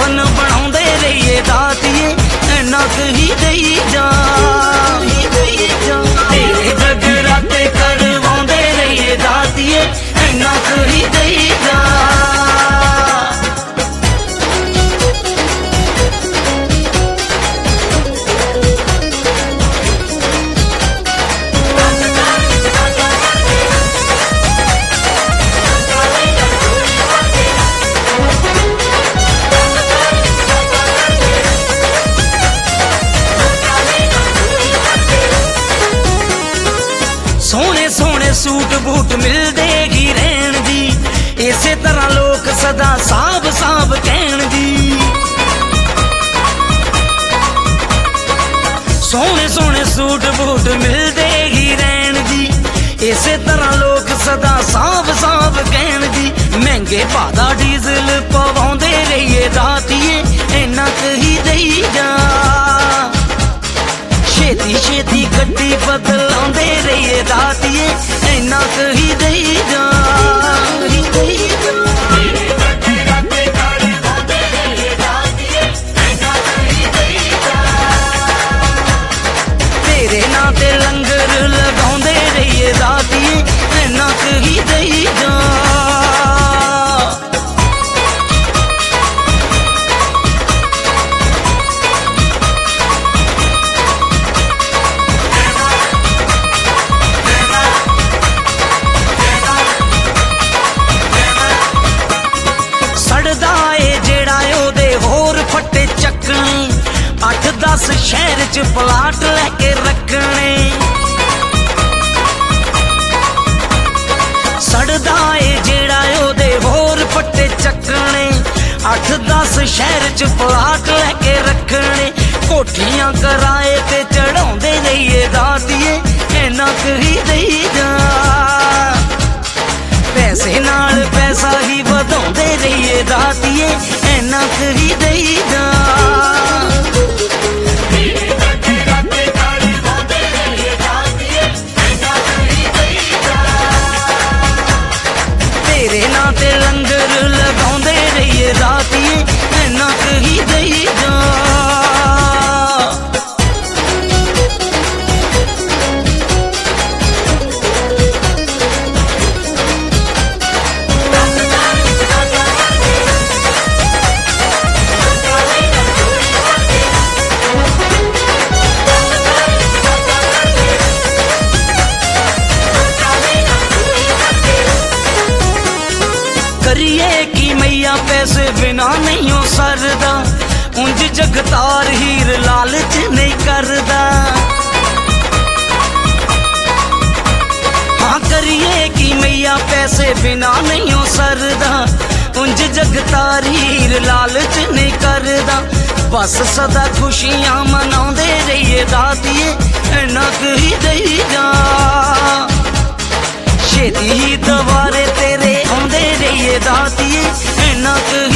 मन बनाउंदे रहिए दातिए इन्ना क ही देई जा तेरे जगराते करवाउंदे रहिए दातिए इन्ना क ही देई जा। सोने सोने सूट बूट मिलदे ही रहन दी इसे तरह लोग सदा साब साब कहन दी। सोने सोने सूट बूट मिलदे ही रहन दी इसे तरह लोग सदा साब साब कहन दी। महंगे भादा डीजल पवाउंदे रहिए दातिए इन्ना क ही देई जा। छेती छेती गड्डी बदलाउंदे रहिए दातिए इन्ना क ही देई जा। तेरे नां ते लंगर लगाउंदे रहिए दातिए इन्ना क ही देई जा। अठ 10 शहर च प्लाट लैके रखने सड़दा ए जेड़ा ओदे होर पट्टे चकने। 8 10 शहर च प्लाट लैके रखने कोठियां कराए ते चढ़ाउंदे रहिए दातिए इन्ना क ही देई जा। पैसे नाल पैसा ही वधाउंदे रहिए दातिए इन्ना क ही देई जा। तेरे नां ते लंगर लगाउंदे रहिए दातिए इन्ना क ही देई जा। करिए की मैया पैसे बिना नहीं हो सरदा उंज जगतार हीर लालच नहीं करदा। हाँ करिए की मैया पैसे बिना नहीं हो सरदा उंज जगतार हीर लालच नहीं करदा। बस सदा खुशियां मनाउंदे रहिए दातिए इन्ना क ही देई जा। छेती ही दवारे तेरे आउंदे रहिए दातिए इन्ना क